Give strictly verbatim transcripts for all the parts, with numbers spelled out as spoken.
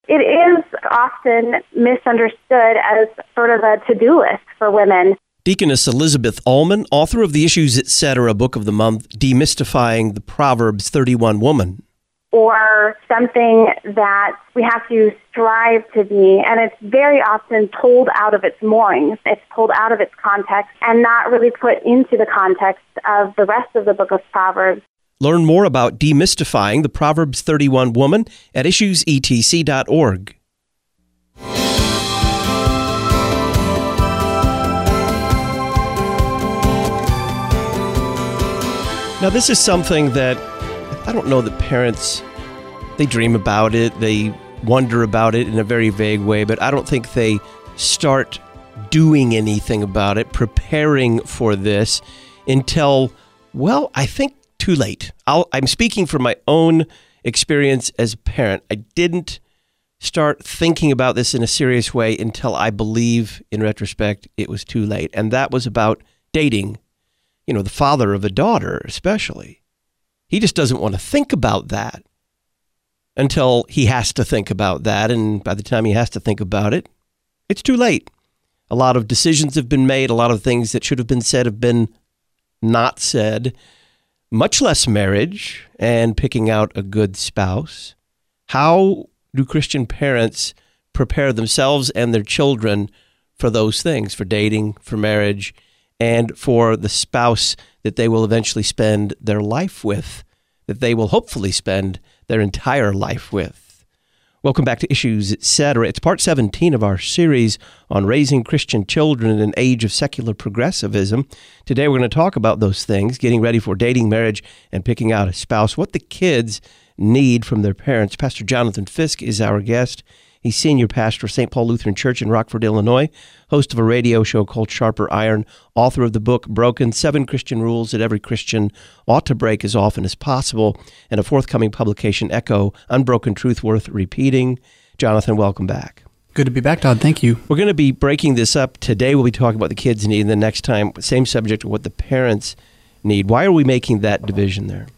It is often misunderstood as sort of a to-do list for women. Deaconess Elizabeth Ullman, author of the Issues Etc. Book of the Month, Demystifying the Proverbs thirty-one Woman. Or something that we have to strive to be, and it's very often pulled out of its moorings. It's pulled out of its context and not really put into the context of the rest of the book of Proverbs. Learn more about demystifying the Proverbs thirty-one Woman at issues e t c dot org. Now, this is something that I don't know that parents, they dream about it, they wonder about it in a very vague way, but I don't think they start doing anything about it, preparing for this until, well, I think too late. I'll, I'm speaking from my own experience as a parent. I didn't start thinking about this in a serious way until I believe, in retrospect, it was too late. And that was about dating, you know, the father of a daughter especially. He just doesn't want to think about that until he has to think about that. And by the time he has to think about it, it's too late. A lot of decisions have been made. A lot of things that should have been said have been not said, much less marriage and picking out a good spouse. How do Christian parents prepare themselves and their children for those things, for dating, for marriage, and for the spouse that they will eventually spend their life with, that they will hopefully spend their entire life with? Welcome back to Issues Etc. It's part seventeen of our series on raising Christian children in an age of secular progressivism. Today we're going to talk about those things, getting ready for dating, marriage, and picking out a spouse, what the kids need from their parents. Pastor Jonathan Fisk is our guest. He's senior pastor of Saint Paul Lutheran Church in Rockford, Illinois, host of a radio show called Sharper Iron, author of the book Broken, Seven Christian Rules That Every Christian Ought to Break as Often as Possible, and a forthcoming publication, Echo, Unbroken Truth Worth Repeating. Jonathan, welcome back. Good to be back, Todd. Thank you. We're going to be breaking this up. Today we'll be talking about the kids' need, and the next time, same subject, what the parents need. Why are we making that division there?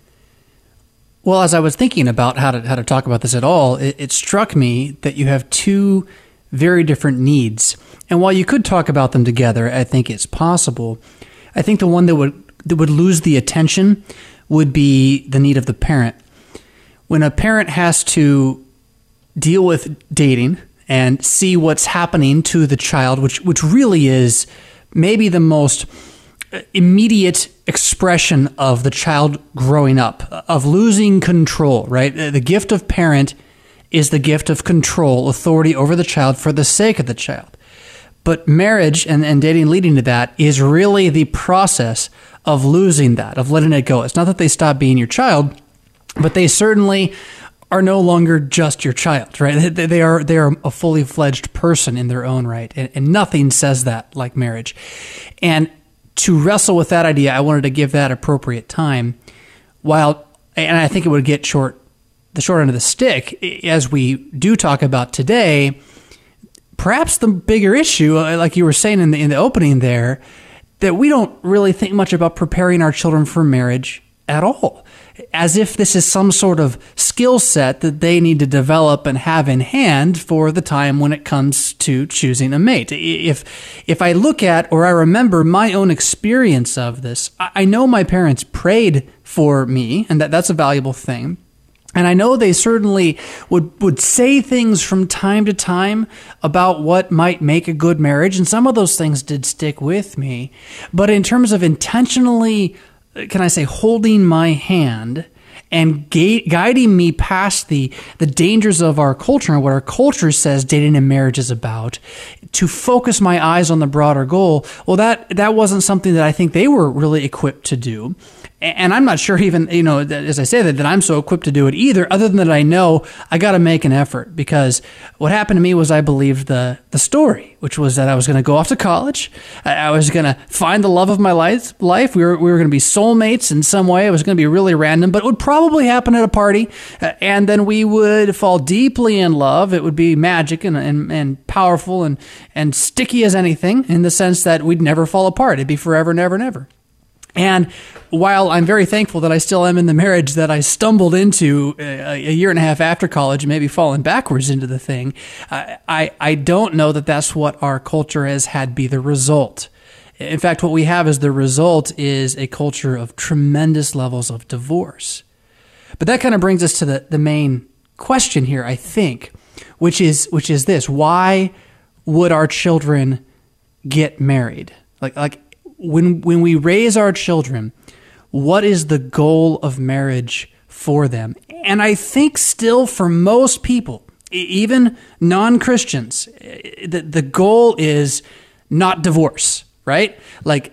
Well, as I was thinking about how to how to talk about this at all, it, it struck me that you have two very different needs. And while you could talk about them together, I think it's possible. I think the one that would that would lose the attention would be the need of the parent. When a parent has to deal with dating and see what's happening to the child, which which really is maybe the most immediate expression of the child growing up, of losing control, right? The gift of parent is the gift of control, authority over the child for the sake of the child. But marriage and, and dating leading to that is really the process of losing that, of letting it go. It's not that they stop being your child, but they certainly are no longer just your child, right? They are they are a fully fledged person in their own right, and, and nothing says that like marriage. And to wrestle with that idea, I wanted to give that appropriate time. While, and I think it would get short, the short end of the stick, as we do talk about today. Perhaps the bigger issue, like you were saying in the in the opening there, that we don't really think much about preparing our children for marriage at all, as if this is some sort of skill set that they need to develop and have in hand for the time when it comes to choosing a mate. If if I look at, or I remember my own experience of this, I know my parents prayed for me, and that, that's a valuable thing. And I know they certainly would, would say things from time to time about what might make a good marriage, and some of those things did stick with me. But in terms of intentionally, can I say, holding my hand and ga- guiding me past the, the dangers of our culture and what our culture says dating and marriage is about, to focus my eyes on the broader goal, well, that, that wasn't something that I think they were really equipped to do. And I'm not sure even, you know, as I say that, that I'm so equipped to do it either, other than that I know I got to make an effort, because what happened to me was I believed the, the story, which was that I was going to go off to college. I was going to find the love of my life. life. We were, we were going to be soulmates in some way. It was going to be really random, but it would probably happen at a party. And then we would fall deeply in love. It would be magic and, and, and powerful and, and sticky as anything, in the sense that we'd never fall apart. It'd be forever, never, never. And while I'm very thankful that I still am in the marriage that I stumbled into a, a year and a half after college, maybe falling backwards into the thing, I, I, I don't know that that's what our culture has had be the result. In fact, what we have as the result is a culture of tremendous levels of divorce. But that kind of brings us to the, the main question here, I think, which is which is this: why would our children get married? Like like when when we raise our children, what is the goal of marriage for them? And I think still for most people, even non-Christians, the, the goal is not divorce, right? Like,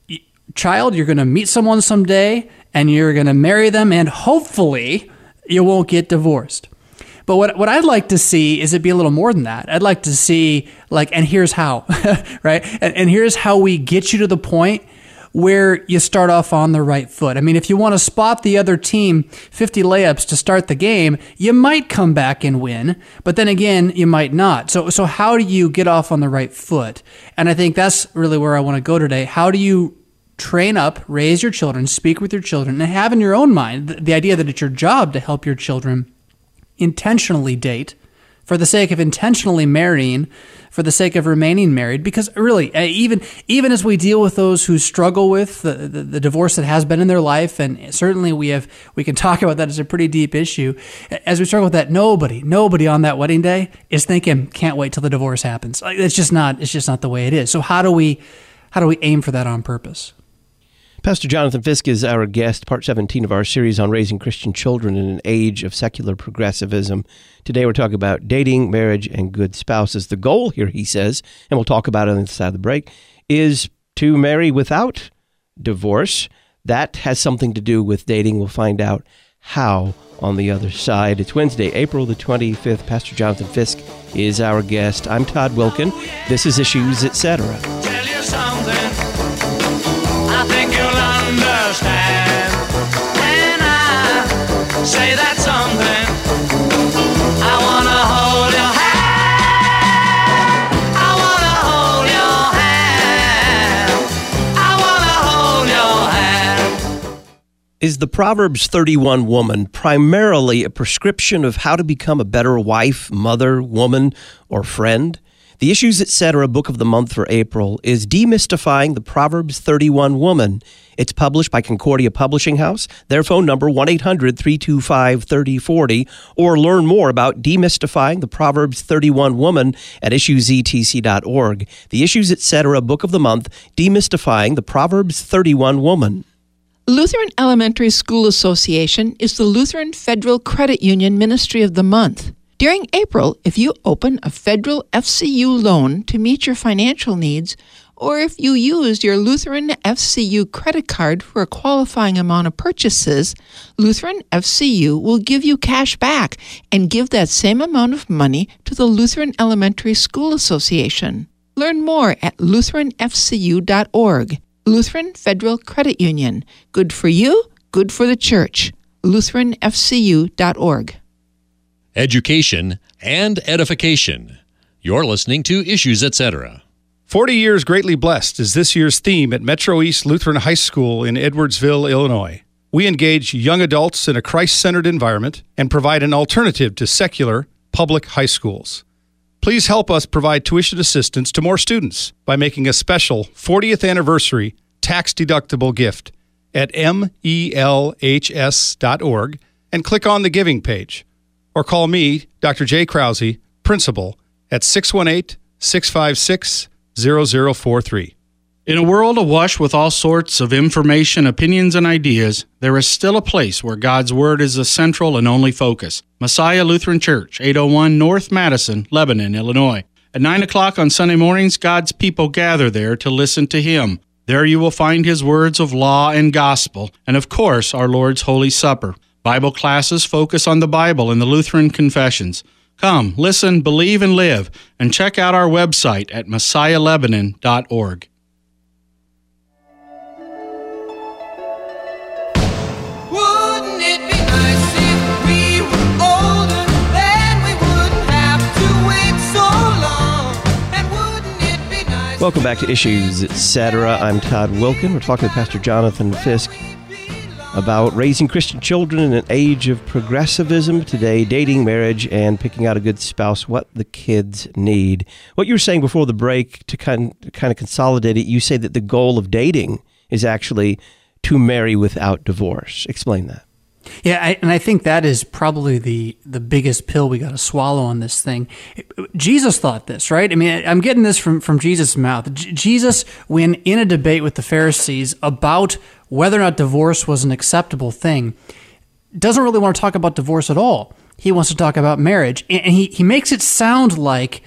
child, you're going to meet someone someday and you're going to marry them, and hopefully you won't get divorced. But what what I'd like to see is it be a little more than that. I'd like to see, like, and here's how, right? And, and here's how we get you to the point where you start off on the right foot. I mean, if you want to spot the other team fifty layups to start the game, you might come back and win, but then again, you might not. So, so how do you get off on the right foot? And I think that's really where I want to go today. How do you train up, raise your children, speak with your children, and have in your own mind the, the idea that it's your job to help your children intentionally date, for the sake of intentionally marrying, for the sake of remaining married? Because really, even even as we deal with those who struggle with the, the, the divorce that has been in their life, and certainly we have we can talk about that as a pretty deep issue, as we struggle with that, nobody, nobody on that wedding day is thinking, can't wait till the divorce happens. Like, it's just not it's just not the way it is. So how do we how do we aim for that on purpose? Pastor Jonathan Fisk is our guest, part seventeen of our series on raising Christian children in an age of secular progressivism. Today we're talking about dating, marriage, and good spouses. The goal here, he says, and we'll talk about it on the side of the break, is to marry without divorce. That has something to do with dating. We'll find out how on the other side. It's Wednesday, April the twenty-fifth. Pastor Jonathan Fisk is our guest. I'm Todd Wilkin. This is Issues, et cetera. Tell you something, I think you'll understand when I say that something. I want to hold your hand. I want to hold your hand. I want to hold your hand. Is the Proverbs thirty-one woman primarily a prescription of how to become a better wife, mother, woman, or friend? The Issues, et cetera. book of the month for April is Demystifying the Proverbs thirty-one Woman. It's published by Concordia Publishing House. Their phone number, one eight hundred, three two five, three oh four oh, or learn more about Demystifying the Proverbs thirty-one Woman at issues e t c dot org. The Issues, et cetera. book of the month, Demystifying the Proverbs thirty-one Woman. Lutheran Elementary School Association is the Lutheran Federal Credit Union Ministry of the Month. During April, if you open a federal F C U loan to meet your financial needs, or if you used your Lutheran F C U credit card for a qualifying amount of purchases, Lutheran F C U will give you cash back and give that same amount of money to the Lutheran Elementary School Association. Learn more at lutheran f c u dot org. Lutheran Federal Credit Union. Good for you, good for the church. lutheran f c u dot org. Education and edification. You're listening to Issues, et cetera. forty years greatly blessed is this year's theme at Metro East Lutheran High School in Edwardsville, Illinois. We engage young adults in a Christ-centered environment and provide an alternative to secular public high schools. Please help us provide tuition assistance to more students by making a special fortieth anniversary tax-deductible gift at m e l h s dot org and click on the giving page. Or call me, Doctor Jay Krause, principal, at six one eight, six five six, zero zero four three. In a world awash with all sorts of information, opinions, and ideas, there is still a place where God's Word is the central and only focus. Messiah Lutheran Church, eight oh one North Madison, Lebanon, Illinois. At nine o'clock on Sunday mornings, God's people gather there to listen to Him. There you will find His words of law and gospel, and of course, our Lord's Holy Supper. Bible classes focus on the Bible and the Lutheran confessions. Come, listen, believe, and live, and check out our website at messiah lebanon dot org. Wouldn't it be nice if we were older? Then we wouldn't have to wait so long. And wouldn't it be nice? Welcome back to Issues, et cetera. I'm Todd Wilkin. We're talking to Pastor Jonathan Fisk about raising Christian children in an age of progressivism today, dating, marriage, and picking out a good spouse, what the kids need. What you were saying before the break, to kind, kind of consolidate it, you say that the goal of dating is actually to marry without divorce. Explain that. Yeah, I, and I think that is probably the, the biggest pill we got to swallow on this thing. Jesus thought this, right? I mean, I'm getting this from, from Jesus' mouth. J- Jesus, when in a debate with the Pharisees about whether or not divorce was an acceptable thing, doesn't really want to talk about divorce at all. He wants to talk about marriage. And he, he makes it sound like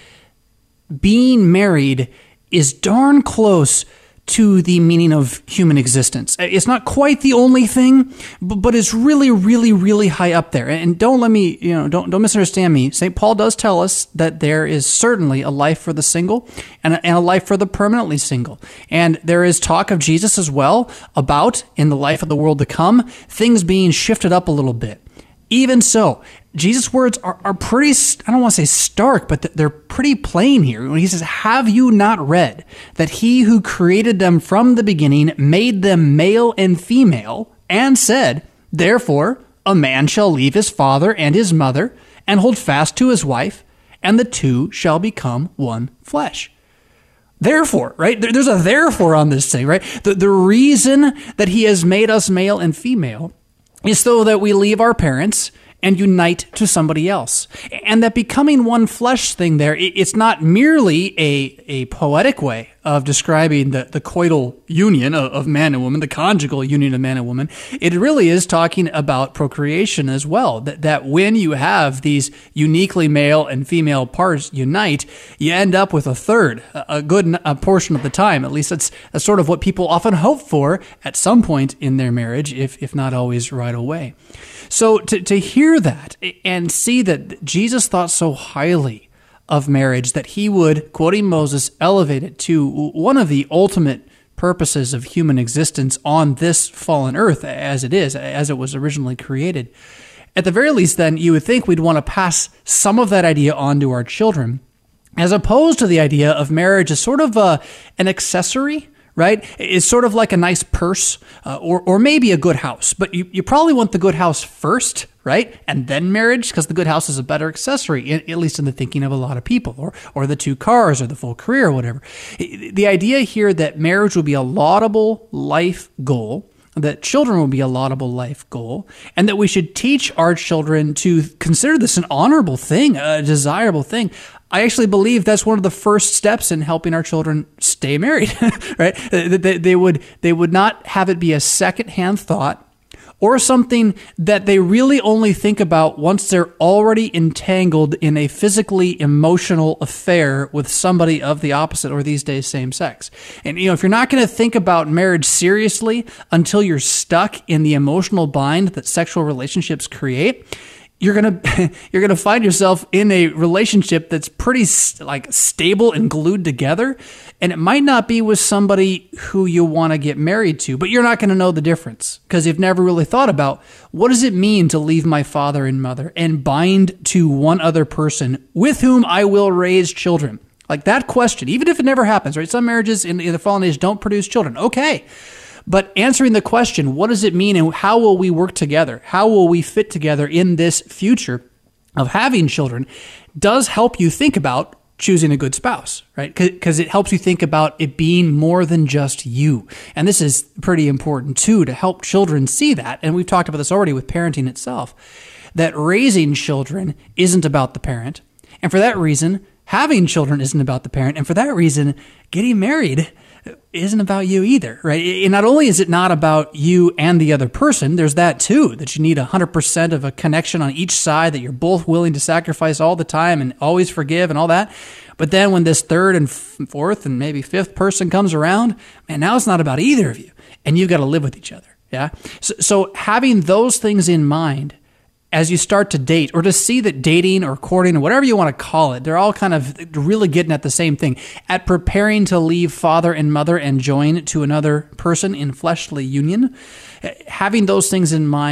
being married is darn close to the meaning of human existence. It's not quite the only thing, but, but it's really, really, really high up there. And don't let me, you know, don't don't misunderstand me. Saint Paul does tell us that there is certainly a life for the single and a, and a life for the permanently single. And there is talk of Jesus as well about, in the life of the world to come, things being shifted up a little bit. Even so, Jesus' words are, are pretty, I don't want to say stark, but they're pretty plain here. When he says, have you not read that he who created them from the beginning made them male and female, and said, therefore, a man shall leave his father and his mother and hold fast to his wife, and the two shall become one flesh. Therefore, right? There's a therefore on this thing, right? The, the reason that he has made us male and female is so that we leave our parents and unite to somebody else. And that becoming one flesh thing there, it's not merely a, a poetic way of describing the, the coital union of, of man and woman, the conjugal union of man and woman. It really is talking about procreation as well, that, that when you have these uniquely male and female parts unite, you end up with a third, a good a portion of the time. At least that's, that's sort of what people often hope for at some point in their marriage, if, if not always right away. So to, to hear that and see that Jesus thought so highly of marriage that he would, quoting Moses, elevate it to one of the ultimate purposes of human existence on this fallen earth as it is, as it was originally created. At the very least, then, you would think we'd want to pass some of that idea on to our children, as opposed to the idea of marriage as sort of a, an accessory, right? It's sort of like a nice purse uh, or or maybe a good house. But you, you probably want the good house first, right? And then marriage, because the good house is a better accessory, at least in the thinking of a lot of people, or or the two cars or the full career or whatever. The idea here that marriage will be a laudable life goal, that children will be a laudable life goal, and that we should teach our children to consider this an honorable thing, a desirable thing. I actually believe that's one of the first steps in helping our children stay married, right? They, they would they would not have it be a secondhand thought or something that they really only think about once they're already entangled in a physically emotional affair with somebody of the opposite, or these days same sex. And you know, if you're not going to think about marriage seriously until you're stuck in the emotional bind that sexual relationships create, you're gonna you're gonna find yourself in a relationship that's pretty like stable and glued together, and it might not be with somebody who you want to get married to, but you're not going to know the difference because you've never really thought about what does it mean to leave my father and mother and bind to one other person with whom I will raise children. Like that question, even if it never happens, right? Some marriages in, in the fallen age don't produce children. Okay. But answering the question, what does it mean and how will we work together? How will we fit together in this future of having children does help you think about choosing a good spouse, right? Because it helps you think about it being more than just you. And this is pretty important too, to help children see that. And we've talked about this already with parenting itself, that raising children isn't about the parent. And for that reason, having children isn't about the parent. And for that reason, getting married isn't about you either, right? And not only is it not about you and the other person, there's that too, that you need one hundred percent of a connection on each side, that you're both willing to sacrifice all the time and always forgive and all that. But then when this third and fourth and maybe fifth person comes around, man, now it's not about either of you, and you've got to live with each other, yeah? So, so having those things in mind as you start to date, or to see that dating or courting or whatever you want to call it, they're all kind of really getting at the same thing, at preparing to leave father and mother and join to another person in fleshly union. Having those things in mind,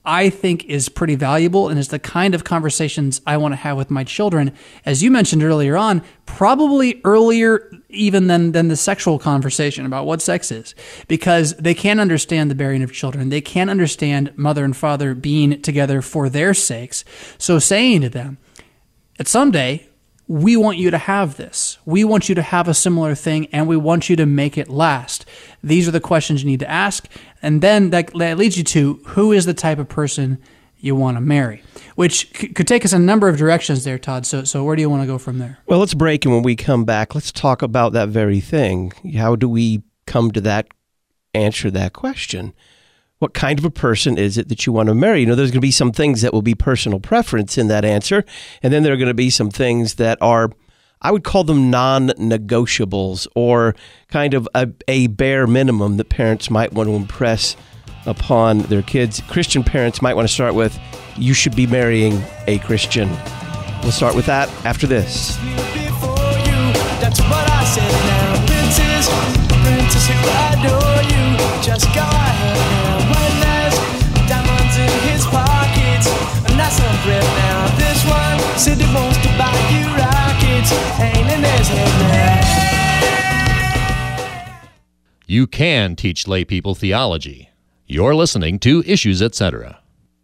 I think is pretty valuable and is the kind of conversations I want to have with my children, as you mentioned earlier on, probably earlier even than, than the sexual conversation about what sex is, because they can't understand the bearing of children. They can't understand mother and father being together for their sakes. So saying to them, that someday we want you to have this. We want you to have a similar thing, and we want you to make it last. These are the questions you need to ask. And then that, that leads you to, who is the type of person you want to marry? Which c- could take us a number of directions there, Todd. So, so where do you want to go from there? Well, let's break, and when we come back, let's talk about that very thing. How do we come to that, answer that question? What kind of a person is it that you want to marry? You know, there's going to be some things that will be personal preference in that answer, and then there are going to be some things that are, I would call them non-negotiables, or kind of a, a bare minimum that parents might want to impress upon their kids. Christian parents might want to start with, you should be marrying a Christian. We'll start with that after this. That's what I said now. Princess, princess who adore you, just go ahead now. When there's diamonds in his pockets, and that's not bread now. This one said he wants to buy you rockets, ain't in his head now. You can teach lay people theology. You're listening to Issues, et cetera.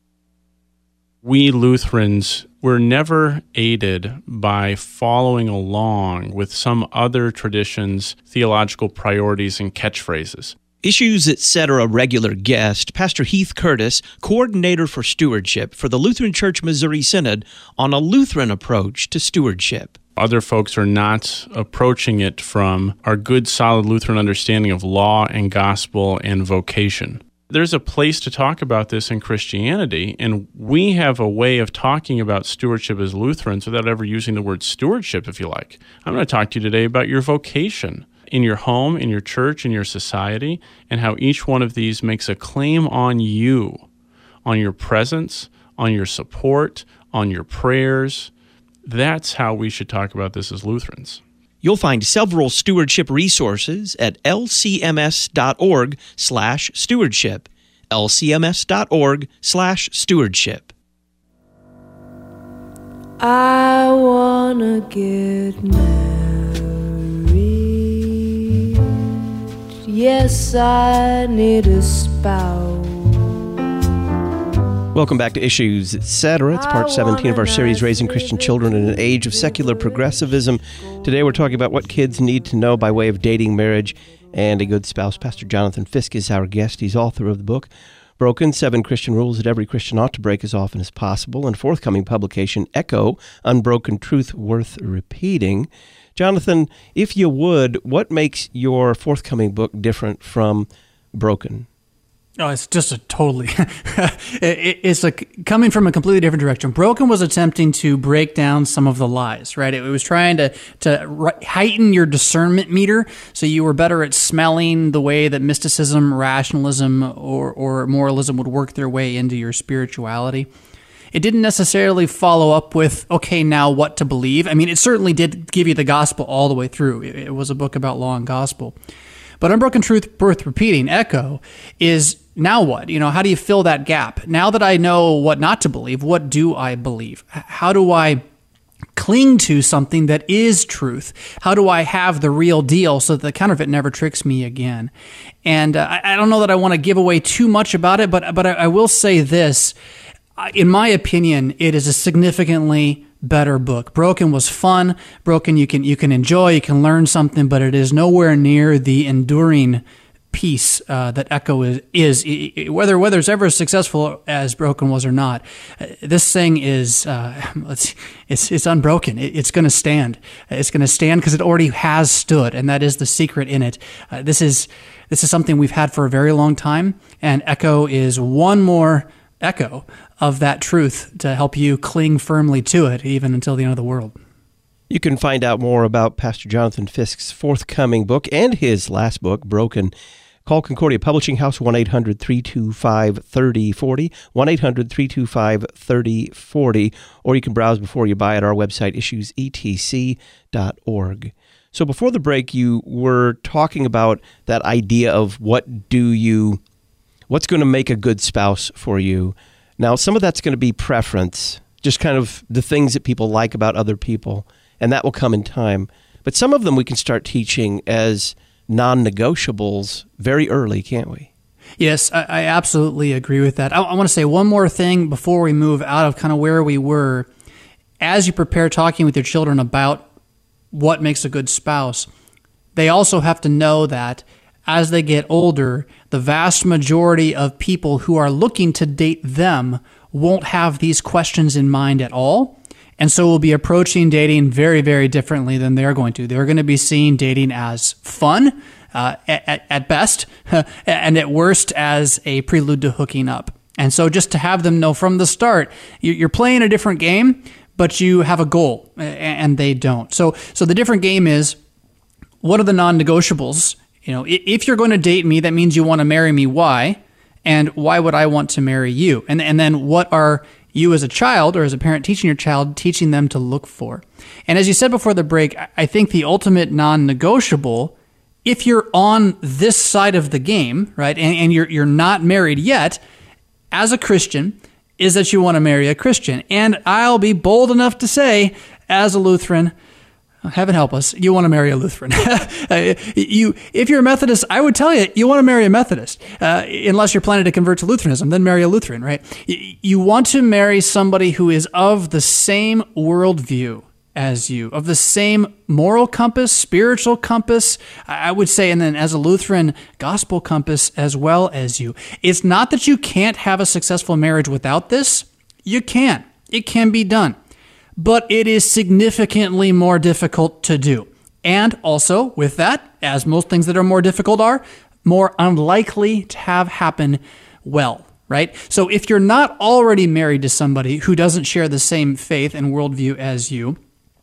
We Lutherans were never aided by following along with some other traditions' theological priorities and catchphrases. Issues, et cetera. Regular guest, Pastor Heath Curtis, coordinator for stewardship for the Lutheran Church Missouri Synod, on a Lutheran approach to stewardship. Other folks are not approaching it from our good, solid Lutheran understanding of law and gospel and vocation. There's a place to talk about this in Christianity, and we have a way of talking about stewardship as Lutherans without ever using the word stewardship, if you like. I'm going to talk to you today about your vocation in your home, in your church, in your society, and how each one of these makes a claim on you, on your presence, on your support, on your prayers. That's how we should talk about this as Lutherans. You'll find several stewardship resources at lcms.org slash stewardship, lcms.org slash stewardship. I wanna get married. Yes, I need a spouse. Welcome back to Issues, et cetera. It's part seventeen of our series, Raising Christian Children in an Age of Secular Progressivism. Today we're talking about what kids need to know by way of dating, marriage, and a good spouse. Pastor Jonathan Fisk is our guest. He's author of the book, Broken, Seven Christian Rules That Every Christian Ought to Break as Often as Possible, and forthcoming publication, Echo, Unbroken Truth Worth Repeating. Jonathan, if you would, what makes your forthcoming book different from Broken? Oh, it's just a totally, it, it's like coming from a completely different direction. Broken was attempting to break down some of the lies, right? It was trying to, to heighten your discernment meter so you were better at smelling the way that mysticism, rationalism, or, or moralism would work their way into your spirituality. It didn't necessarily follow up with, okay, now what to believe. I mean, it certainly did give you the gospel all the way through. It, it was a book about law and gospel. But Unbroken Truth Worth Repeating, Echo, is now what? You know, how do you fill that gap? Now that I know what not to believe, what do I believe? How do I cling to something that is truth? How do I have the real deal so that the counterfeit never tricks me again? And uh, I, I don't know that I want to give away too much about it, but but I, I will say this. In my opinion, it is a significantly better book. Broken was fun. Broken you can you can enjoy, you can learn something, but it is nowhere near the enduring piece uh, that Echo is, is whether whether it's ever as successful as Broken was or not. Uh, this thing is uh, it's it's it's unbroken. It, it's going to stand. It's going to stand because it already has stood, and that is the secret in it. Uh, this is this is something we've had for a very long time, and Echo is one more echo of that truth to help you cling firmly to it even until the end of the world. You can find out more about Pastor Jonathan Fisk's forthcoming book and his last book, Broken. Call Concordia Publishing House, one eight hundred three two five three oh four oh, one eight hundred three two five three oh four oh, or you can browse before you buy at our website, issues e t c dot org. So before the break, you were talking about that idea of what do you, what's going to make a good spouse for you. Now, some of that's going to be preference, just kind of the things that people like about other people, and that will come in time. But some of them we can start teaching as non-negotiables very early, can't we? Yes, I, I absolutely agree with that. I, I want to say one more thing before we move out of kind of where we were. As you prepare talking with your children about what makes a good spouse, they also have to know that as they get older, the vast majority of people who are looking to date them won't have these questions in mind at all. And so we'll be approaching dating very, very differently than they're going to. They're going to be seeing dating as fun, uh, at, at best, and at worst as a prelude to hooking up. And so just to have them know from the start, you're playing a different game, but you have a goal, and they don't. So, so the different game is, what are the non-negotiables? You know, if you're going to date me, that means you want to marry me. Why? And why would I want to marry you? And and then what are you as a child or as a parent teaching your child, teaching them to look for? And as you said before the break, I think the ultimate non-negotiable, if you're on this side of the game, right, and, and you're you're not married yet, as a Christian, is that you want to marry a Christian. And I'll be bold enough to say, as a Lutheran, heaven help us, you want to marry a Lutheran. you, if you're a Methodist, I would tell you, you want to marry a Methodist, uh, unless you're planning to convert to Lutheranism, then marry a Lutheran, right? You want to marry somebody who is of the same worldview as you, of the same moral compass, spiritual compass, I would say, and then as a Lutheran, gospel compass as well as you. It's not that you can't have a successful marriage without this. You can. It can be done. But it is significantly more difficult to do. And also, with that, as most things that are more difficult are, more unlikely to have happen well, right? So if you're not already married to somebody who doesn't share the same faith and worldview as you,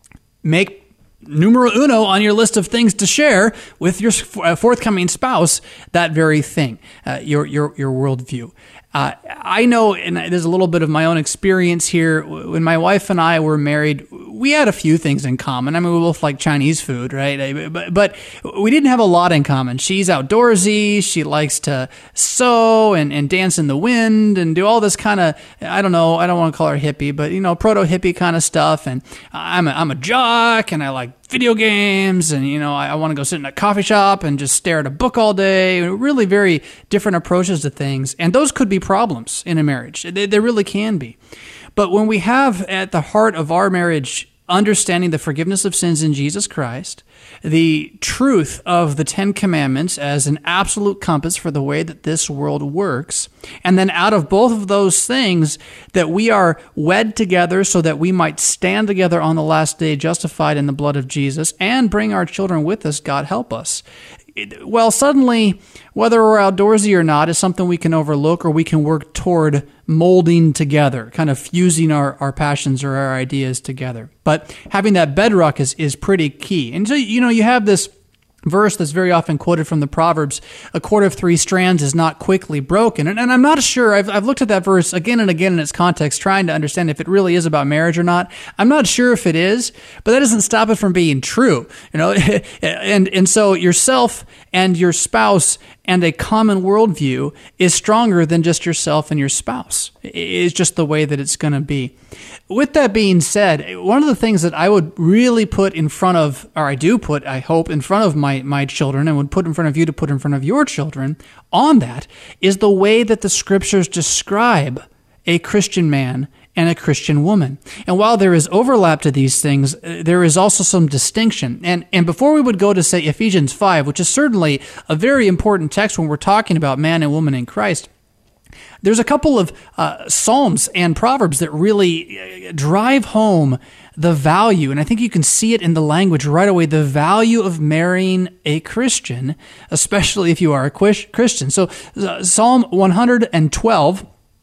make numero uno on your list of things to share with your forthcoming spouse that very thing, uh, your your your worldview. Uh, I know, and there's a little bit of my own experience here. When my wife and I were married, we had a few things in common. I mean, we both like Chinese food, right? But, but we didn't have a lot in common. She's outdoorsy. She likes to sew and, and dance in the wind and do all this kind of, I don't know, I don't want to call her hippie, but, you know, proto-hippie kind of stuff. And I'm a, I'm a jock, and I like video games, and, you know, I, I want to go sit in a coffee shop and just stare at a book all day. Really very different approaches to things. And those could be problems in a marriage. They, they really can be. But when we have at the heart of our marriage understanding the forgiveness of sins in Jesus Christ, the truth of the Ten Commandments as an absolute compass for the way that this world works, and then out of both of those things, that we are wed together so that we might stand together on the last day justified in the blood of Jesus and bring our children with us, God help us. Well, suddenly, whether we're outdoorsy or not is something we can overlook, or we can work toward molding together, kind of fusing our, our passions or our ideas together. But having that bedrock is, is pretty key. And so, you know, you have this verse that's very often quoted from the Proverbs, a cord of three strands is not quickly broken. And, and I'm not sure, I've, I've looked at that verse again and again in its context, trying to understand if it really is about marriage or not. I'm not sure if it is, but that doesn't stop it from being true. You know, and, and so yourself and your spouse and a common worldview is stronger than just yourself and your spouse. It's just the way that it's going to be. With that being said, one of the things that I would really put in front of, or I do put, I hope, in front of my, my children, and would put in front of you to put in front of your children on that, is the way that the scriptures describe a Christian man and a Christian woman. And while there is overlap to these things, there is also some distinction. And and before we would go to, say, Ephesians five, which is certainly a very important text when we're talking about man and woman in Christ, there's a couple of uh, Psalms and Proverbs that really drive home the value, and I think you can see it in the language right away, the value of marrying a Christian, especially if you are a Christian. So uh, Psalm one hundred twelve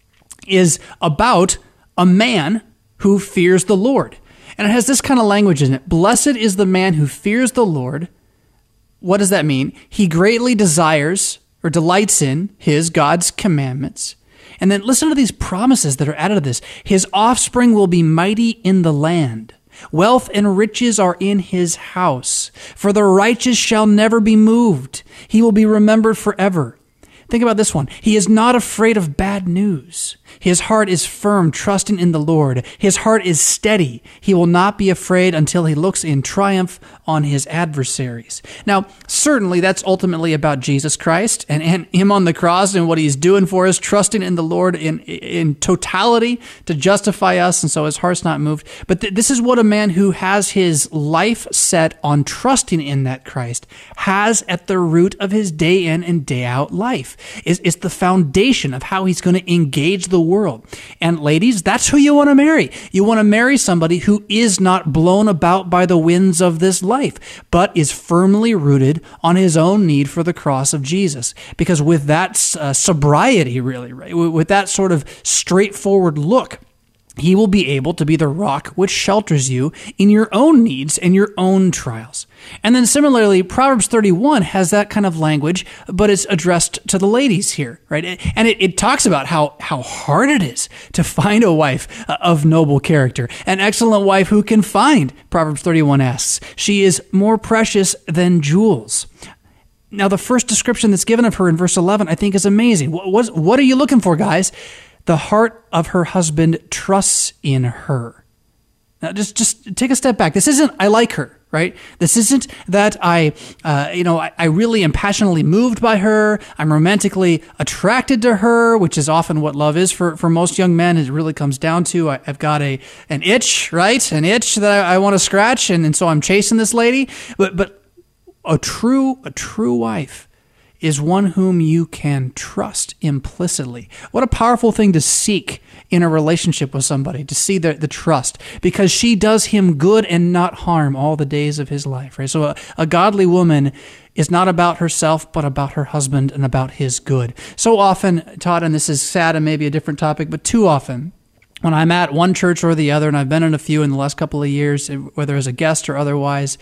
is about a man who fears the Lord. And it has this kind of language in it. Blessed is the man who fears the Lord. What does that mean? He greatly desires or delights in his, God's commandments. And then listen to these promises that are added to this. His offspring will be mighty in the land. Wealth and riches are in his house. For the righteous shall never be moved. He will be remembered forever. Think about this one. He is not afraid of bad news. His heart is firm, trusting in the Lord. His heart is steady. He will not be afraid until he looks in triumph on his adversaries. Now, certainly that's ultimately about Jesus Christ and, and him on the cross and what he's doing for us, trusting in the Lord in, in totality to justify us, and so his heart's not moved. But th- this is what a man who has his life set on trusting in that Christ has at the root of his day in and day out life. Is it's the foundation of how he's going to engage the world. And ladies, that's who you want to marry. You want to marry somebody who is not blown about by the winds of this life, but is firmly rooted on his own need for the cross of Jesus. Because with that uh, sobriety, really, right, with that sort of straightforward look, he will be able to be the rock which shelters you in your own needs and your own trials. And then similarly, Proverbs thirty-one has that kind of language, but it's addressed to the ladies here, right? And it, it talks about how, how hard it is to find a wife of noble character, an excellent wife who can find, Proverbs thirty-one asks. She is more precious than jewels. Now, the first description that's given of her in verse eleven, I think, is amazing. What, what, what are you looking for, guys? The heart of her husband trusts in her. Now, just just take a step back. This isn't, I like her, right? This isn't that I, uh, you know, I, I really am passionately moved by her. I'm romantically attracted to her, which is often what love is for, for most young men. It really comes down to, I, I've got a an itch, right? An itch that I, I want to scratch, and, and so I'm chasing this lady. But but a true a true wife is one whom you can trust implicitly. What a powerful thing to seek in a relationship with somebody, to see the, the trust, because she does him good and not harm all the days of his life. Right? So a, a godly woman is not about herself, but about her husband and about his good. So often, Todd, and this is sad and maybe a different topic, but too often, when I'm at one church or the other, and I've been in a few in the last couple of years, whether as a guest or otherwise,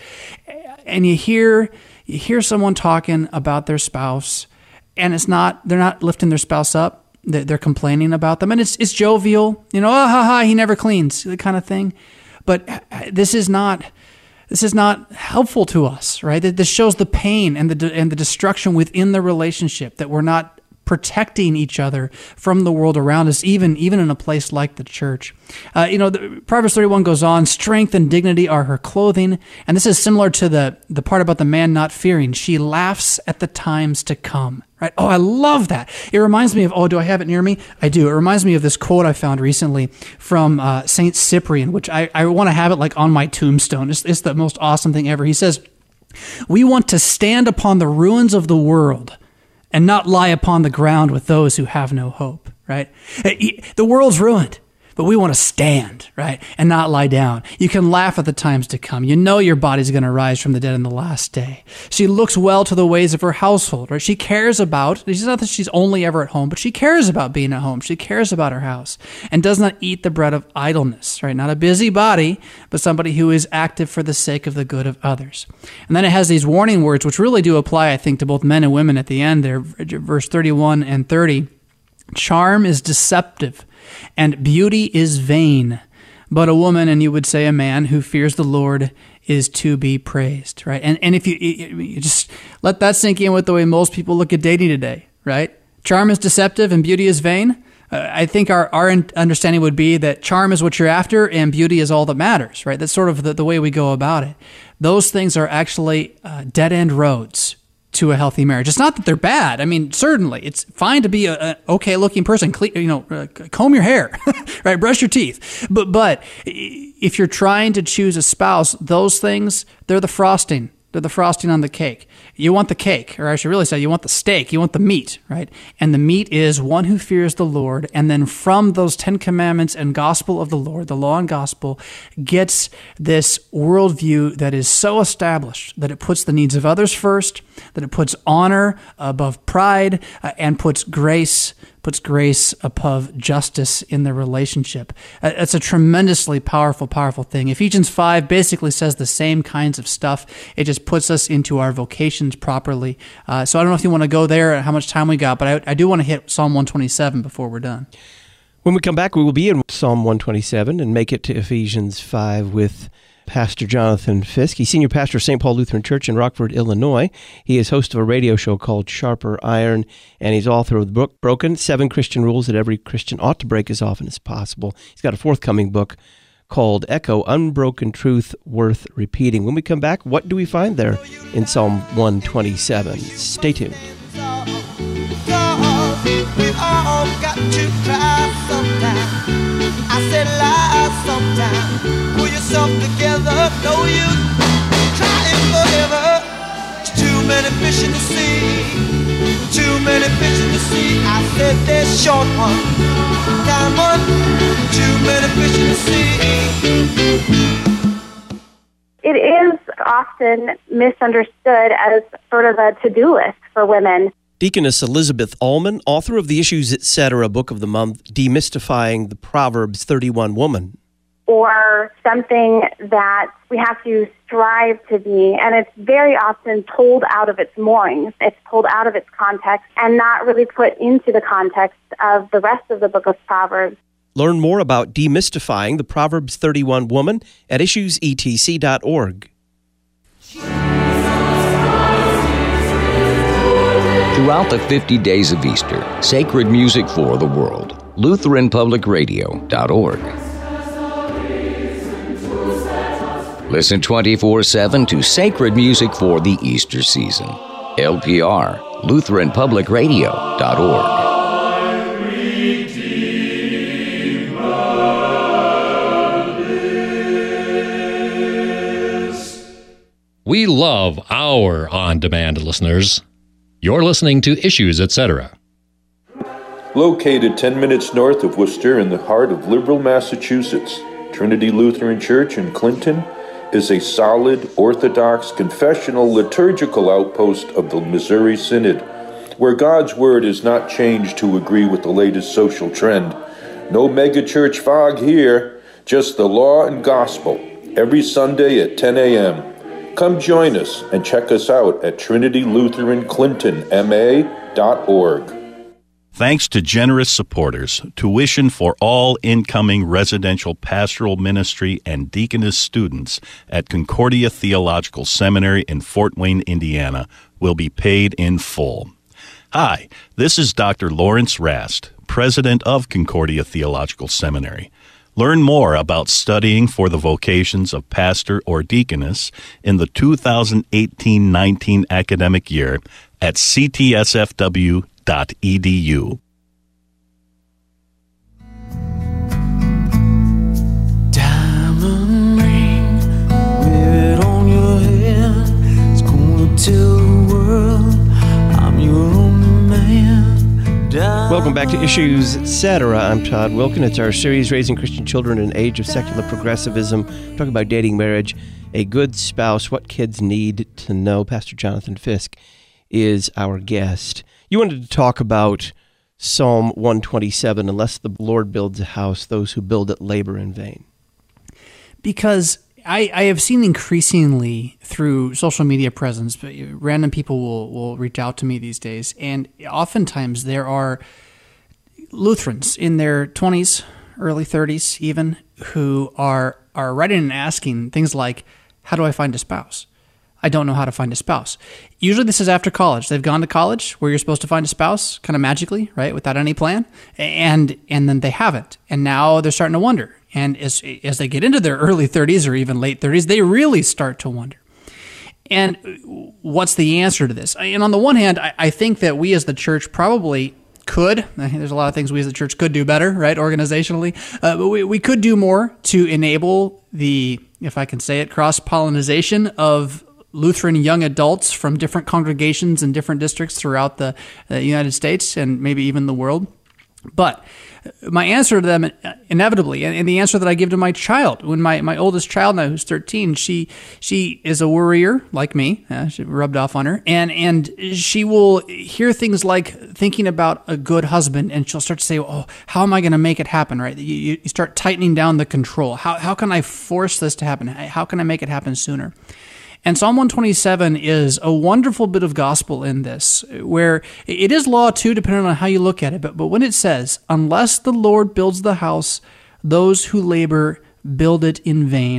and you hear you hear someone talking about their spouse, and it's not they're not lifting their spouse up. They're complaining about them, and it's it's jovial, you know, oh, ha ha, he never cleans, the kind of thing. But this is not this is not helpful to us, right? This shows the pain and the and the destruction within the relationship, that we're not protecting each other from the world around us, even even in a place like the church. Uh, you know, the, Proverbs thirty-one goes on, strength and dignity are her clothing. And this is similar to the, the part about the man not fearing. She laughs at the times to come. Right? Oh, I love that. It reminds me of, oh, do I have it near me? I do. It reminds me of this quote I found recently from uh, Saint Cyprian, which I, I want to have it like on my tombstone. It's, it's the most awesome thing ever. He says, "We want to stand upon the ruins of the world and not lie upon the ground with those who have no hope," right? The world's ruined, but we want to stand, right, and not lie down. You can laugh at the times to come. You know your body's going to rise from the dead in the last day. She looks well to the ways of her household, right? She cares about, it's not that she's only ever at home, but she cares about being at home. She cares about her house and does not eat the bread of idleness, right? Not a busybody, but somebody who is active for the sake of the good of others. And then it has these warning words, which really do apply, I think, to both men and women at the end there, verse thirty-one and thirty. Charm is deceptive, and beauty is vain. But a woman, and you would say a man, who fears the Lord is to be praised, right? And and if you, you just let that sink in with the way most people look at dating today, right? Charm is deceptive and beauty is vain. Uh, I think our, our understanding would be that charm is what you're after and beauty is all that matters, right? That's sort of the, the way we go about it. Those things are actually uh, dead-end roads to a healthy marriage. It's not that they're bad. I mean, certainly it's fine to be an okay-looking person. Cle- you know, uh, comb your hair, right? Brush your teeth. But but if you're trying to choose a spouse, those things, they're the frosting. They're the frosting on the cake. You want the cake, or I should really say you want the steak. You want the meat, right? And the meat is one who fears the Lord. And then from those Ten Commandments and gospel of the Lord, the law and gospel, gets this worldview that is so established that it puts the needs of others first, that it puts honor above pride, uh, and puts grace puts grace above justice in the relationship. Uh, it's a tremendously powerful, powerful thing. Ephesians five basically says the same kinds of stuff. It just puts us into our vocations properly. Uh, so I don't know if you want to go there, how much time we got, but I, I do want to hit Psalm one twenty-seven before we're done. When we come back, we will be in Psalm one twenty-seven and make it to Ephesians five with Pastor Jonathan Fisk. He's senior pastor of Saint Paul Lutheran Church in Rockford, Illinois. He is host of a radio show called Sharper Iron, and he's author of the book Broken, Seven Christian Rules That Every Christian Ought to Break as Often as Possible. He's got a forthcoming book called Echo, Unbroken Truth Worth Repeating. When we come back, what do we find there in Psalm one twenty-seven? Stay tuned. We all got to cry sometime. I said lie sometime. Pull yourself together. No use crying forever. There's too many fish in the sea. Too many fish in the sea. I said there's short one, time one. Too many fish in the sea. It is often misunderstood as sort of a to-do list for women. Deaconess Elizabeth Allman, author of the Issues Etc. book of the month, Demystifying the Proverbs thirty-one Woman. Or something that we have to strive to be, and it's very often pulled out of its moorings. It's pulled out of its context and not really put into the context of the rest of the book of Proverbs. Learn more about Demystifying the Proverbs thirty-one Woman at issues e t c dot org. Throughout the fifty days of Easter, sacred music for the world. Lutheran Public Radio dot org. Listen twenty-four seven to sacred music for the Easter season. L P R, Lutheran Public Radio dot org. We love our on-demand listeners. You're listening to Issues Etc. Located ten minutes north of Worcester in the heart of liberal Massachusetts, Trinity Lutheran Church in Clinton is a solid, orthodox, confessional, liturgical outpost of the Missouri Synod, where God's Word is not changed to agree with the latest social trend. No megachurch fog here, just the law and gospel, every Sunday at ten a.m. Come join us and check us out at Trinity Lutheran Clinton M A dot org. Thanks to generous supporters, tuition for all incoming residential pastoral ministry and deaconess students at Concordia Theological Seminary in Fort Wayne, Indiana, will be paid in full. Hi, this is Doctor Lawrence Rast, president of Concordia Theological Seminary. Learn more about studying for the vocations of pastor or deaconess in the two thousand eighteen nineteen academic year at c t s f w dot e d u. Diamond ring, wear it on your hand. It's gonna tell the world I'm your only man. Welcome back to Issues Etc. I'm Todd Wilkin. It's our series, Raising Christian Children in an Age of Secular Progressivism. We're talking about dating, marriage, a good spouse, what kids need to know. Pastor Jonathan Fisk is our guest. You wanted to talk about Psalm one twenty-seven, unless the Lord builds a house, those who build it labor in vain. Because I, I have seen increasingly through social media presence, but random people will, will reach out to me these days, and oftentimes there are Lutherans in their twenties, early thirties even, who are, are writing and asking things like, how do I find a spouse? I don't know how to find a spouse. Usually this is after college. They've gone to college where you're supposed to find a spouse kind of magically, right, without any plan, and and then they haven't. And now they're starting to wonder. And as as they get into their early thirties or even late thirties, they really start to wonder. And what's the answer to this? And on the one hand, I, I think that we as the church probably could, I think there's a lot of things we as the church could do better, right, organizationally, uh, but we, we could do more to enable the, if I can say it, cross-pollination of Lutheran young adults from different congregations and different districts throughout the uh, United States and maybe even the world. But my answer to them, inevitably, and the answer that I give to my child, when my, my oldest child now, who's thirteen, she she is a worrier like me, uh, she rubbed off on her, and and she will hear things like thinking about a good husband, and she'll start to say, oh, how am I going to make it happen, right? You, you start tightening down the control. How how can I force this to happen? How can I make it happen sooner? And Psalm one twenty-seven is a wonderful bit of gospel in this, where it is law too, depending on how you look at it. But, but when it says, unless the Lord builds the house, those who labor build it in vain.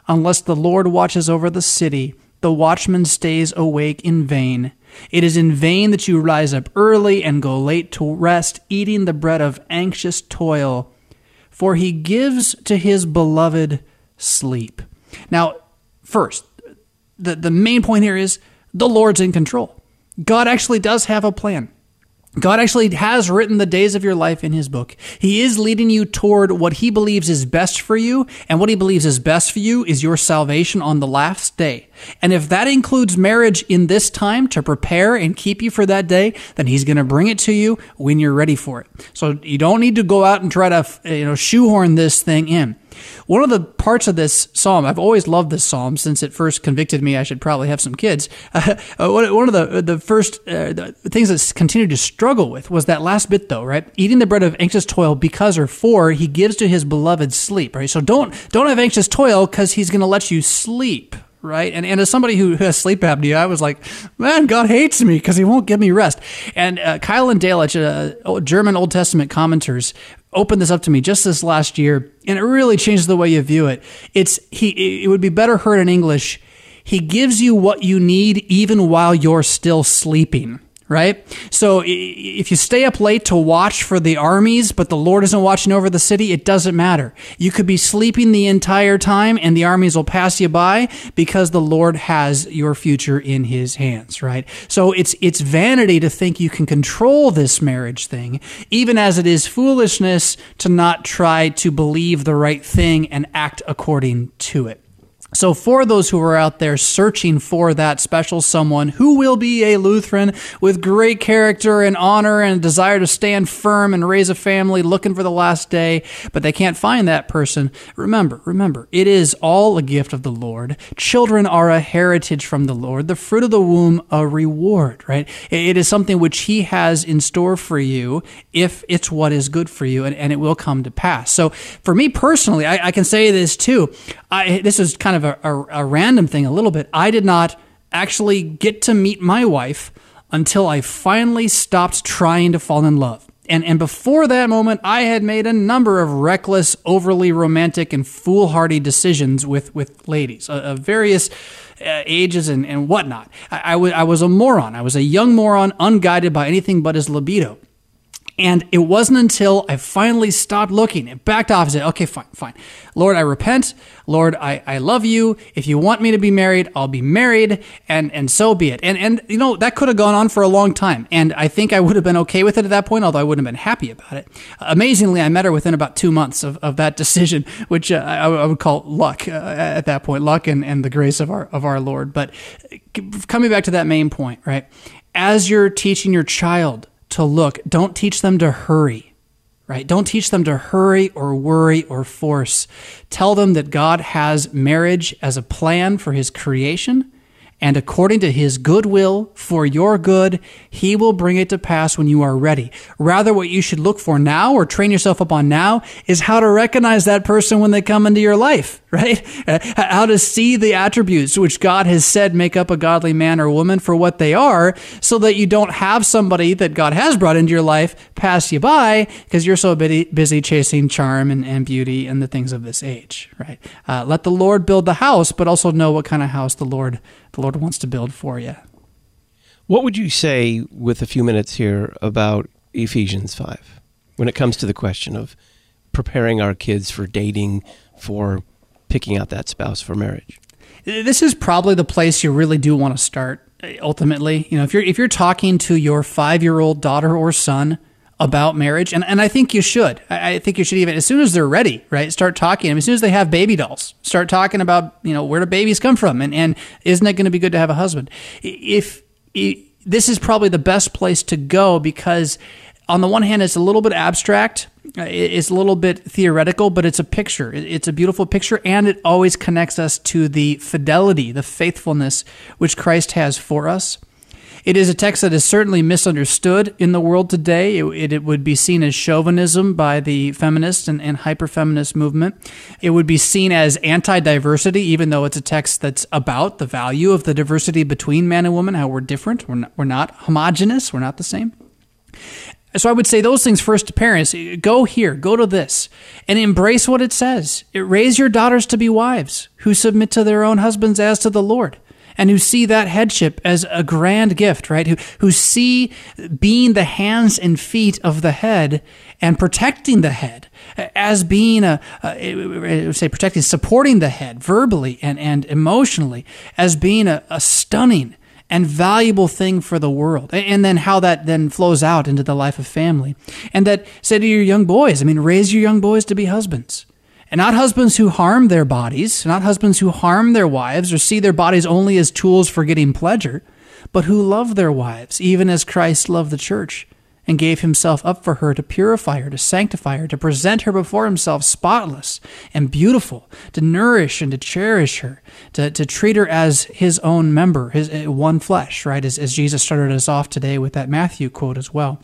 Unless the Lord watches over the city, the watchman stays awake in vain. It is in vain that you rise up early and go late to rest, eating the bread of anxious toil, for he gives to his beloved sleep. Now, first, the, the main point here is the Lord's in control. God actually does have a plan. God actually has written the days of your life in his book. He is leading you toward what he believes is best for you, and what he believes is best for you is your salvation on the last day. And if that includes marriage in this time to prepare and keep you for that day, then he's going to bring it to you when you're ready for it. So you don't need to go out and try to, you know, shoehorn this thing in. One of the parts of this psalm, I've always loved this psalm since it first convicted me I should probably have some kids. Uh, one of the the first uh, the things that continued to struggle with was that last bit, though, right? Eating the bread of anxious toil because or for he gives to his beloved sleep, right? So don't don't have anxious toil because he's going to let you sleep. Right. And and as somebody who has sleep apnea, I was like, man, God hates me because he won't give me rest. And uh, Kyle and Delitzsch, uh, German Old Testament commenters, opened this up to me just this last year, and it really changes the way you view it. It's he. It would be better heard in English. He gives you what you need even while you're still sleeping. Right? So if you stay up late to watch for the armies, but the Lord isn't watching over the city, it doesn't matter. You could be sleeping the entire time and the armies will pass you by because the Lord has your future in his hands, right? So it's it's vanity to think you can control this marriage thing, even as it is foolishness to not try to believe the right thing and act according to it. So for those who are out there searching for that special someone who will be a Lutheran with great character and honor and desire to stand firm and raise a family, looking for the last day, but they can't find that person, remember, remember, it is all a gift of the Lord. Children are a heritage from the Lord. The fruit of the womb, a reward, right? It is something which he has in store for you if it's what is good for you, and, and it will come to pass. So for me personally, I, I can say this too. I, this is kind of A, a, a random thing a little bit. I did not actually get to meet my wife until I finally stopped trying to fall in love. And and before that moment, I had made a number of reckless, overly romantic, and foolhardy decisions with, with ladies of, of various uh, ages and, and whatnot. I, I, w- I was a moron. I was a young moron, unguided by anything but his libido. And it wasn't until I finally stopped looking and backed off and said, okay, fine, fine. Lord, I repent. Lord, I, I love you. If you want me to be married, I'll be married, and, and so be it. And, and, you know, that could have gone on for a long time. And I think I would have been okay with it at that point, although I wouldn't have been happy about it. Uh, amazingly, I met her within about two months of, of that decision, which uh, I, I would call luck uh, at that point, luck and, and the grace of our, of our Lord. But coming back to that main point, right? As you're teaching your child to look, don't teach them to hurry, right? Don't teach them to hurry or worry or force. Tell them that God has marriage as a plan for his creation, and according to his goodwill for your good, he will bring it to pass when you are ready. Rather, what you should look for now or train yourself up on now is how to recognize that person when they come into your life, right? How to see the attributes which God has said make up a godly man or woman for what they are, so that you don't have somebody that God has brought into your life pass you by because you're so busy chasing charm and, and beauty and the things of this age, right? Uh, let the Lord build the house, but also know what kind of house the Lord the Lord wants to build for you. What would you say with a few minutes here about Ephesians five when it comes to the question of preparing our kids for dating, for picking out that spouse for marriage? This is probably the place you really do want to start. Ultimately, you know, if you're if you're talking to your five-year-old daughter or son about marriage, and, and I think you should. I, I think you should even, as soon as they're ready, right, start talking. I mean, as soon as they have baby dolls, start talking about, you know, where do babies come from, and, and isn't it going to be good to have a husband? If, if this is probably the best place to go, because on the one hand, it's a little bit abstract, it's a little bit theoretical, but it's a picture. It's a beautiful picture, and it always connects us to the fidelity, the faithfulness which Christ has for us. It is a text that is certainly misunderstood in the world today. It, it, it would be seen as chauvinism by the feminist and, and hyper-feminist movement. It would be seen as anti-diversity, even though it's a text that's about the value of the diversity between man and woman, how we're different. We're not, we're not homogenous. We're not the same. So I would say those things first to parents. Go here, go to this, and embrace what it says. Raise your daughters to be wives who submit to their own husbands as to the Lord, and who see that headship as a grand gift, right? Who who see being the hands and feet of the head and protecting the head as being a, a say protecting, supporting the head verbally and, and emotionally as being a, a stunning and valuable thing for the world. And then how that then flows out into the life of family. And that, say to your young boys, I mean, raise your young boys to be husbands. And not husbands who harm their bodies, not husbands who harm their wives or see their bodies only as tools for getting pleasure, but who love their wives, even as Christ loved the church and gave himself up for her to purify her, to sanctify her, to present her before himself spotless and beautiful, to nourish and to cherish her, to, to treat her as his own member, his one flesh, right? As, as Jesus started us off today with that Matthew quote as well.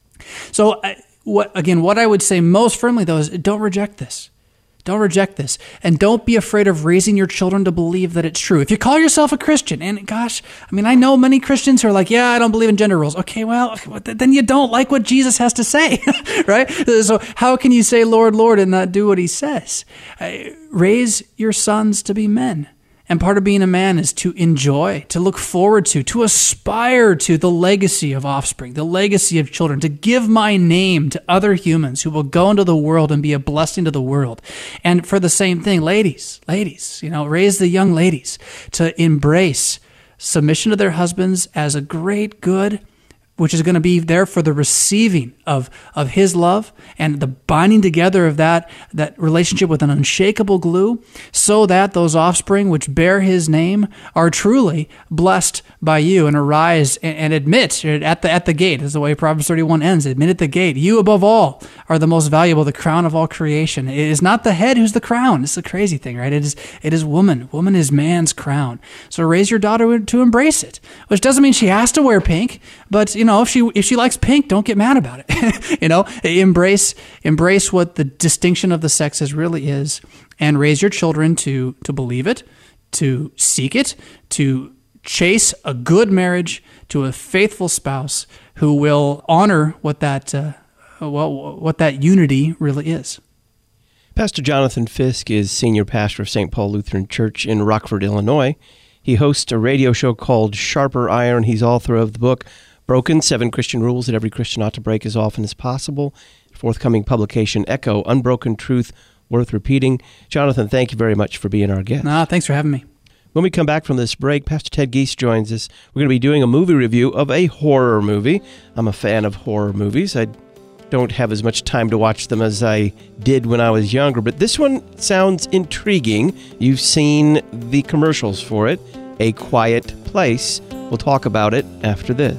So, uh, what again, what I would say most firmly, though, is don't reject this. Don't reject this. And don't be afraid of raising your children to believe that it's true. If you call yourself a Christian, and gosh, I mean, I know many Christians who are like, yeah, I don't believe in gender roles. Okay, well, then you don't like what Jesus has to say, right? So how can you say, Lord, Lord, and not do what he says? Uh, raise your sons to be men. And part of being a man is to enjoy, to look forward to, to aspire to the legacy of offspring, the legacy of children, to give my name to other humans who will go into the world and be a blessing to the world. And for the same thing, ladies, ladies, you know, raise the young ladies to embrace submission to their husbands as a great good, which is going to be there for the receiving of, of his love and the binding together of that, that relationship with an unshakable glue, so that those offspring which bear his name are truly blessed by you and arise and, and admit at the at the gate, is the way Proverbs thirty-one ends, admit at the gate, you above all are the most valuable, the crown of all creation. It is not the head who's the crown. It's the crazy thing, right? It is it is woman. Woman is man's crown. So raise your daughter to embrace it, which doesn't mean she has to wear pink, but you know, if she if she likes pink, don't get mad about it. you know, embrace embrace what the distinction of the sexes really is, and raise your children to to believe it, to seek it, to chase a good marriage to a faithful spouse who will honor what that uh, well what that unity really is. Pastor Jonathan Fisk is senior pastor of Saint Paul Lutheran Church in Rockford, Illinois. He hosts a radio show called Sharper Iron. He's author of the book Broken, Seven Christian Rules That Every Christian Ought to Break as Often as Possible. Forthcoming publication, Echo, Unbroken Truth Worth Repeating. Jonathan, thank you very much for being our guest. Ah, thanks for having me. When we come back from this break, Pastor Ted Geese joins us. We're going to be doing a movie review of a horror movie. I'm a fan of horror movies. I don't have as much time to watch them as I did when I was younger, but this one sounds intriguing. You've seen the commercials for it, A Quiet Place. We'll talk about it after this.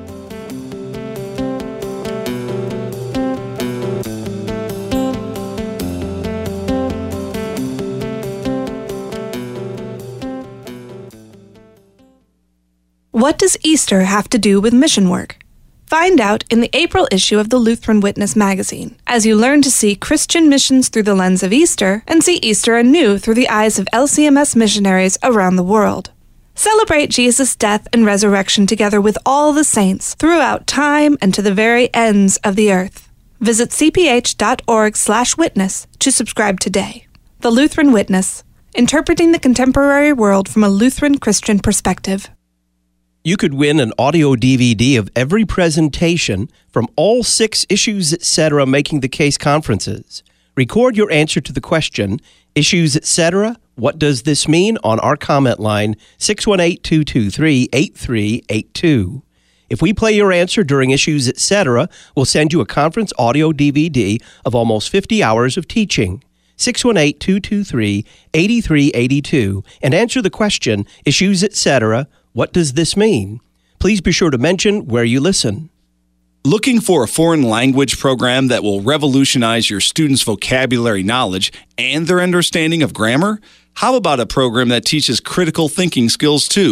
What does Easter have to do with mission work? Find out in the April issue of the Lutheran Witness magazine, as you learn to see Christian missions through the lens of Easter and see Easter anew through the eyes of L C M S missionaries around the world. Celebrate Jesus' death and resurrection together with all the saints throughout time and to the very ends of the earth. Visit cph.org slash witness to subscribe today. The Lutheran Witness, interpreting the contemporary world from a Lutheran Christian perspective. You could win an audio D V D of every presentation from all six Issues Etc. Making the Case conferences. Record your answer to the question, Issues Etc., what does this mean, on our comment line, six one eight, two two three, eight three eight two. If we play your answer during Issues Etc., we'll send you a conference audio D V D of almost fifty hours of teaching. six one eight, two two three, eight three eight two, and answer the question, Issues Etc., what does this mean? Please be sure to mention where you listen. Looking for a foreign language program that will revolutionize your students' vocabulary knowledge and their understanding of grammar? How about a program that teaches critical thinking skills too?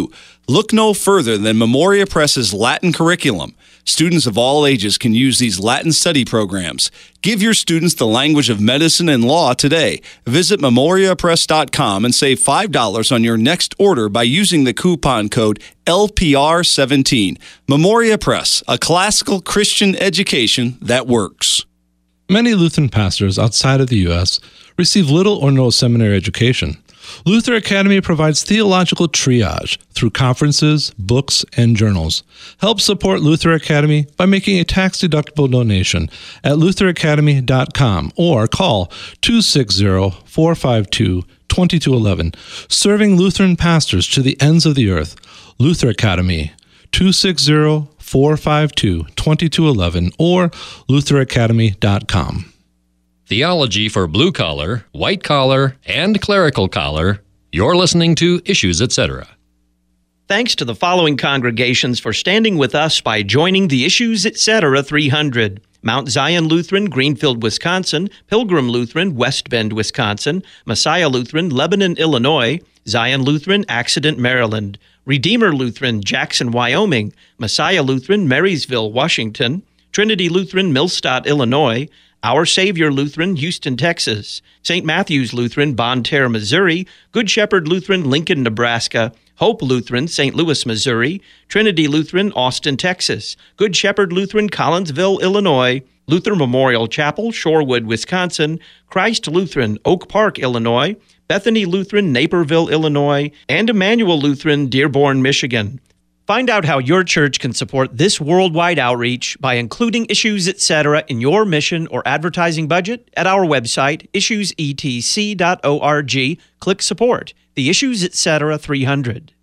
Look no further than Memoria Press's Latin curriculum. Students of all ages can use these Latin study programs. Give your students the language of medicine and law today. Visit memoria press dot com and save five dollars on your next order by using the coupon code L P R seventeen. Memoria Press, a classical Christian education that works. Many Lutheran pastors outside of the U S receive little or no seminary education. Luther Academy provides theological triage through conferences, books, and journals. Help support Luther Academy by making a tax-deductible donation at luther academy dot com or call two six zero, four five two, two two one one. Serving Lutheran pastors to the ends of the earth. Luther Academy, two six zero, four five two, two two one one or luther academy dot com. Theology for blue collar, white collar, and clerical collar. You're listening to Issues, et cetera. Thanks to the following congregations for standing with us by joining the Issues, et cetera three hundred. Mount Zion Lutheran, Greenfield, Wisconsin, Pilgrim Lutheran, West Bend, Wisconsin, Messiah Lutheran, Lebanon, Illinois, Zion Lutheran, Accident, Maryland, Redeemer Lutheran, Jackson, Wyoming, Messiah Lutheran, Marysville, Washington, Trinity Lutheran, Millstadt, Illinois, Our Savior Lutheran, Houston, Texas, Saint Matthew's Lutheran, Bonne Terre, Missouri, Good Shepherd Lutheran, Lincoln, Nebraska, Hope Lutheran, Saint Louis, Missouri, Trinity Lutheran, Austin, Texas, Good Shepherd Lutheran, Collinsville, Illinois, Luther Memorial Chapel, Shorewood, Wisconsin, Christ Lutheran, Oak Park, Illinois, Bethany Lutheran, Naperville, Illinois, and Emmanuel Lutheran, Dearborn, Michigan. Find out how your church can support this worldwide outreach by including Issues, et cetera in your mission or advertising budget at our website, issues e t c dot org. Click Support, the Issues, et cetera three hundred.